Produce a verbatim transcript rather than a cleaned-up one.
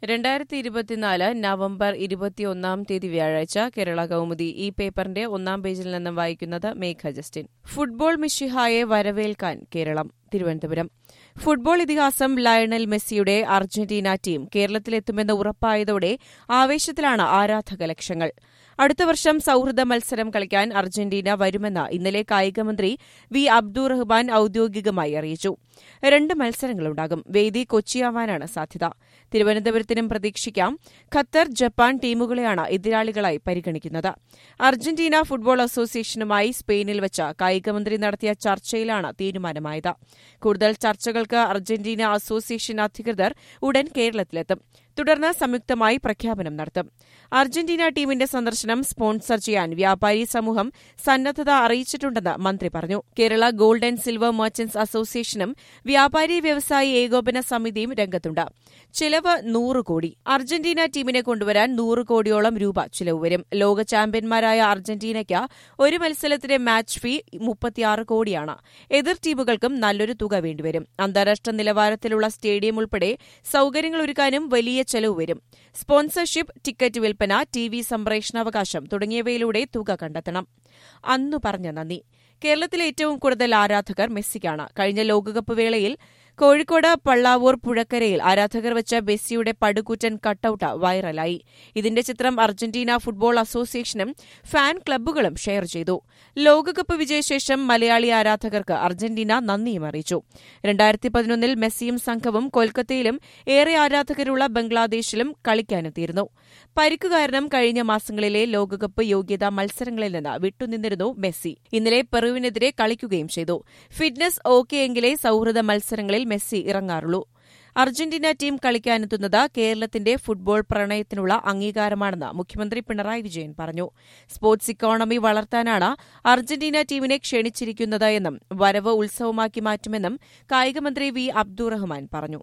രണ്ടായിരത്തി ഇരുപത്തിനാല് നവംബർ ഇരുപത്തിയൊന്നാം തീയതി വ്യാഴാഴ്ച കേരള കൗമുദി ഈ പേപ്പറിന്റെ ഒന്നാം പേജിൽ നിന്നും വായിക്കുന്നത് മേഘ ജസ്റ്റിൻ. ഫുട്ബോൾ മിശിഹായെ വരവേൽക്കാൻ കേരളം. തിരുവനന്തപുരം. ഫുട്ബോൾ ഇതിഹാസം ലയണൽ മെസ്സിയുടെ അർജന്റീന ടീം കേരളത്തിലെത്തുമെന്ന് ഉറപ്പായതോടെ ആവേശത്തിലാണ് ആരാധക ലക്ഷങ്ങൾ. അടുത്ത വർഷം സൌഹൃദ മത്സരം കളിക്കാൻ അർജന്റീന വരുമെന്ന് ഇന്നലെ കായികമന്ത്രി വി അബ്ദുറഹ്മാൻ ഔദ്യോഗികമായി അറിയിച്ചു. രണ്ട് മത്സരങ്ങളുണ്ടാകും. വേദി കൊച്ചിയാവാനാണ് സാധ്യത. തിരുവനന്തപുരത്തിനും പ്രതീക്ഷിക്കാം. ഖത്തർ, ജപ്പാൻ ടീമുകളെയാണ് എതിരാളികളായി പരിഗണിക്കുന്നത്. അർജന്റീന ഫുട്ബോൾ അസോസിയേഷനുമായി സ്പെയിനിൽ വെച്ച് കായികമന്ത്രി നടത്തിയ ചർച്ചയിലാണ് തീരുമാനമായത്. കൂടുതൽ ചർച്ചകൾക്ക് അർജന്റീന അസോസിയേഷൻ അധികൃതർ ഉടൻ കേരളത്തിലെത്തും. തുടർന്ന് സംയുക്തമായി പ്രഖ്യാപനം നടത്തും. അർജന്റീന ടീമിന്റെ സന്ദർശനം സ്പോൺസർ ചെയ്യാൻ വ്യാപാരി സമൂഹം സന്നദ്ധത അറിയിച്ചിട്ടുണ്ടെന്ന് മന്ത്രി പറഞ്ഞു. Kerala gold and silver merchants അസോസിയേഷനും വ്യാപാരി വ്യവസായി ഏകോപന സമിതിയും രംഗത്തുണ്ട്. ചിലവ് നൂറ് കോടി. അർജന്റീന ടീമിനെ കൊണ്ടുവരാൻ നൂറ് കോടിയോളം രൂപ ചിലവ് വരും. ലോക ചാമ്പ്യന്മാരായ അർജന്റീനയ്ക്ക് ഒരു മത്സരത്തിന്റെ മാച്ച് ഫീ മുപ്പത്തിയാറ് കോടിയാണ്. എതിർ ടീമുകൾക്കും നല്ലൊരു തുക വേണ്ടിവരും. അന്താരാഷ്ട്ര നിലവാരത്തിലുള്ള സ്റ്റേഡിയം ഉൾപ്പെടെ സൌകര്യങ്ങൾ ഒരുക്കാനും വലിയ ചെലവ് വരും. സ്പോൺസർഷിപ്പ്, ടിക്കറ്റ് വിൽപ്പന, ടി വി സംപ്രേഷണാവകാശം തുടങ്ങിയവയിലൂടെ തുക കണ്ടെത്തണം. അന്നു പറഞ്ഞ നന്ദി. കേരളത്തിലെ ഏറ്റവും കൂടുതൽ ആരാധകർ മെസ്സിക്കാണ്. കഴിഞ്ഞ ലോകകപ്പ് വേളയിൽ കോഴിക്കോട് പള്ളാവൂർ പുഴക്കരയിൽ ആരാധകർ വെച്ച മെസ്സിയുടെ പടുകൂറ്റൻ കട്ടൌട്ട് വൈറലായി. ഇതിന്റെ ചിത്രം അർജന്റീന ഫുട്ബോൾ അസോസിയേഷനും ഫാൻ ക്ലബ്ബുകളും ഷെയർ ചെയ്തു. ലോകകപ്പ് വിജയശേഷം മലയാളി ആരാധകർക്ക് അർജന്റീന നന്ദിയും അറിയിച്ചു. രണ്ടായിരത്തി പതിനൊന്നിൽ മെസ്സിയും സംഘവും കൊൽക്കത്തയിലും ഏറെ ആരാധകരുള്ള ബംഗ്ലാദേശിലും കളിക്കാനെത്തിയിരുന്നു. പരിക്കു കാരണം കഴിഞ്ഞ മാസങ്ങളിലെ ലോകകപ്പ് യോഗ്യതാ മത്സരങ്ങളിൽ നിന്ന് വിട്ടുനിന്നിരുന്നു മെസ്സി. ഇന്നലെ പെറുവിനെതിരെ കളിക്കുകയും ചെയ്തു. ഫിറ്റ്നസ് ഓക്കെയെങ്കിലേ സൌഹൃദ മത്സരങ്ങളിൽ മെസ്സി ഇറങ്ങാറുള്ളൂ. അർജന്റീന ടീം കളിക്കാനെത്തുന്നത് കേരളത്തിന്റെ ഫുട്ബോൾ പ്രണയത്തിനുള്ള അംഗീകാരമാണെന്ന് മുഖ്യമന്ത്രി പിണറായി വിജയൻ പറഞ്ഞു. സ്പോർട്സ് ഇക്കോണമി വളർത്താനാണ് അർജന്റീന ടീമിനെ ക്ഷണിച്ചിരിക്കുന്നത് എന്നും വരവ് ഉത്സവമാക്കി മാറ്റുമെന്നും കായികമന്ത്രി വി അബ്ദുറഹ്മാൻ പറഞ്ഞു.